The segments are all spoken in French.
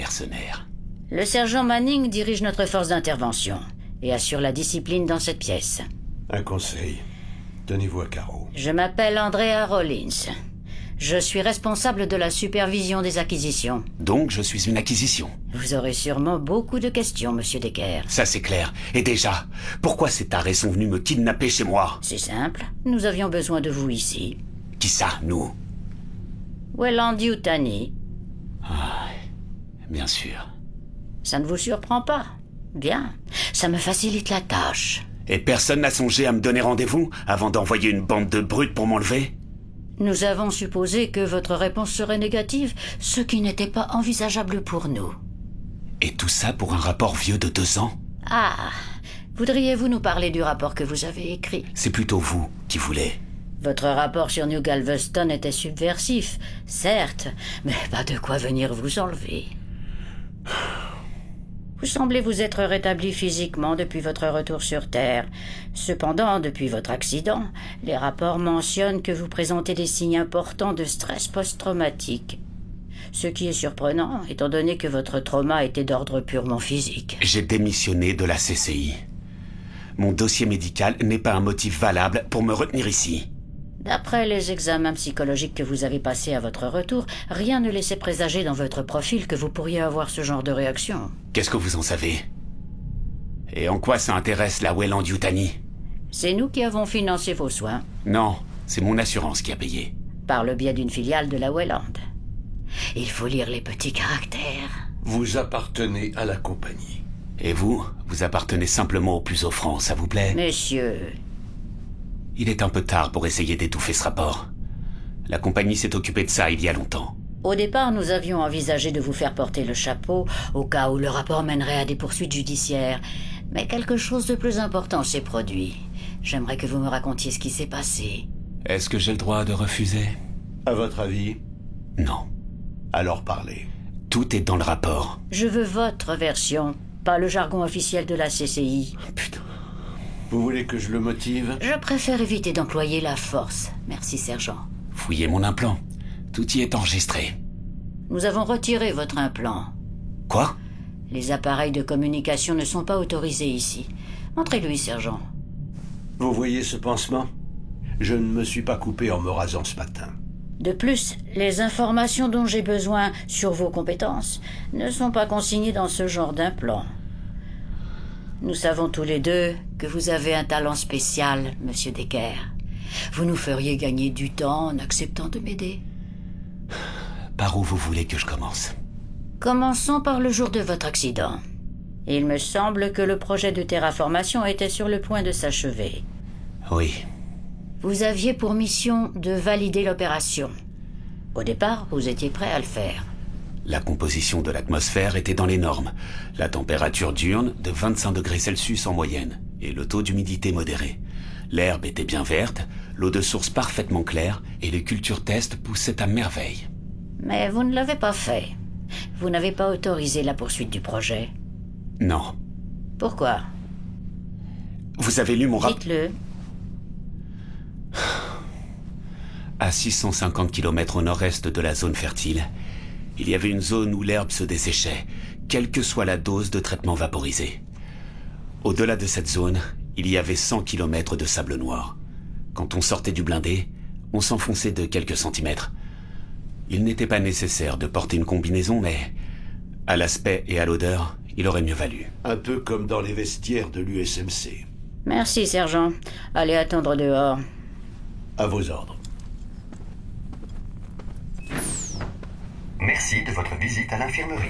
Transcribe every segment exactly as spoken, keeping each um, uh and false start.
mercenaires. Le sergent Manning dirige notre force d'intervention et assure la discipline dans cette pièce. Un conseil. Tenez-vous à carreau. Je m'appelle Andrea Rollins. Je suis responsable de la supervision des acquisitions. Donc je suis une acquisition. Vous aurez sûrement beaucoup de questions, monsieur Decker. Ça c'est clair. Et déjà, pourquoi ces tarés sont venus me kidnapper chez moi? C'est simple. Nous avions besoin de vous ici. Qui ça, nous? Weyland-Yutani. Ah, bien sûr. Ça ne vous surprend pas? Bien. Ça me facilite la tâche. Et personne n'a songé à me donner rendez-vous avant d'envoyer une bande de brutes pour m'enlever? Nous avons supposé que votre réponse serait négative, ce qui n'était pas envisageable pour nous. Et tout ça pour un rapport vieux de deux ans? Ah, voudriez-vous nous parler du rapport que vous avez écrit? C'est plutôt vous qui voulez. Votre rapport sur New Galveston était subversif, certes, mais pas de quoi venir vous enlever. Vous semblez vous être rétabli physiquement depuis votre retour sur Terre. Cependant, depuis votre accident, les rapports mentionnent que vous présentez des signes importants de stress post-traumatique. Ce qui est surprenant, étant donné que votre trauma était d'ordre purement physique. J'ai démissionné de la C C I. Mon dossier médical n'est pas un motif valable pour me retenir ici. D'après les examens psychologiques que vous avez passés à votre retour, rien ne laissait présager dans votre profil que vous pourriez avoir ce genre de réaction. Qu'est-ce que vous en savez? Et en quoi ça intéresse la Weyland-Yutani? C'est nous qui avons financé vos soins. Non, c'est mon assurance qui a payé. Par le biais d'une filiale de la Weyland. Il faut lire les petits caractères. Vous appartenez à la compagnie. Et vous, vous appartenez simplement au plus offrant, ça vous plaît? Messieurs... Il est un peu tard pour essayer d'étouffer ce rapport. La compagnie s'est occupée de ça il y a longtemps. Au départ, nous avions envisagé de vous faire porter le chapeau au cas où le rapport mènerait à des poursuites judiciaires. Mais quelque chose de plus important s'est produit. J'aimerais que vous me racontiez ce qui s'est passé. Est-ce que j'ai le droit de refuser? À votre avis? Non. Alors parlez. Tout est dans le rapport. Je veux votre version, pas le jargon officiel de la C C I. Putain. Vous voulez que je le motive? Je préfère éviter d'employer la force. Merci, sergent. Fouillez mon implant. Tout y est enregistré. Nous avons retiré votre implant. Quoi? Les appareils de communication ne sont pas autorisés ici. Montrez-lui, sergent. Vous voyez ce pansement? Je ne me suis pas coupé en me rasant ce matin. De plus, les informations dont j'ai besoin sur vos compétences ne sont pas consignées dans ce genre d'implant. Nous savons tous les deux que vous avez un talent spécial, monsieur Decker. Vous nous feriez gagner du temps en acceptant de m'aider. Par où vous voulez que je commence? Commençons par le jour de votre accident. Il me semble que le projet de terraformation était sur le point de s'achever. Oui. Vous aviez pour mission de valider l'opération. Au départ, vous étiez prêt à le faire. La composition de l'atmosphère était dans les normes. La température diurne de vingt-cinq degrés Celsius en moyenne, et le taux d'humidité modéré. L'herbe était bien verte, l'eau de source parfaitement claire, et les cultures test poussaient à merveille. Mais vous ne l'avez pas fait. Vous n'avez pas autorisé la poursuite du projet. Non. Pourquoi? Vous avez lu mon rapport? Dites-le. À six cent cinquante kilomètres au nord-est de la zone fertile, il y avait une zone où l'herbe se desséchait, quelle que soit la dose de traitement vaporisé. Au-delà de cette zone, il y avait cent kilomètres de sable noir. Quand on sortait du blindé, on s'enfonçait de quelques centimètres. Il n'était pas nécessaire de porter une combinaison, mais à l'aspect et à l'odeur, il aurait mieux valu. Un peu comme dans les vestiaires de l'U S M C. Merci, sergent. Allez attendre dehors. À vos ordres. Merci de votre visite à l'infirmerie.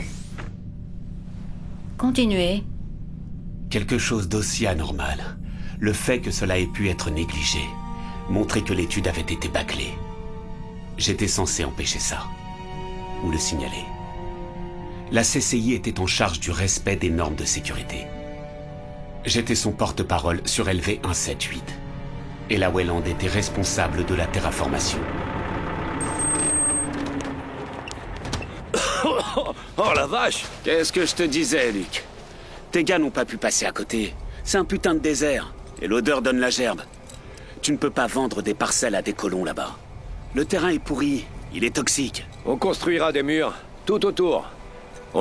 Continuez. Quelque chose d'aussi anormal. Le fait que cela ait pu être négligé montrait que l'étude avait été bâclée. J'étais censé empêcher ça. Ou le signaler. La C C I était en charge du respect des normes de sécurité. J'étais son porte-parole sur L V cent soixante-dix-huit. Et la Weyland était responsable de la terraformation. Oh la vache! Qu'est-ce que je te disais, Luc? Tes gars n'ont pas pu passer à côté. C'est un putain de désert. Et l'odeur donne la gerbe. Tu ne peux pas vendre des parcelles à des colons là-bas. Le terrain est pourri. Il est toxique. On construira des murs, tout autour.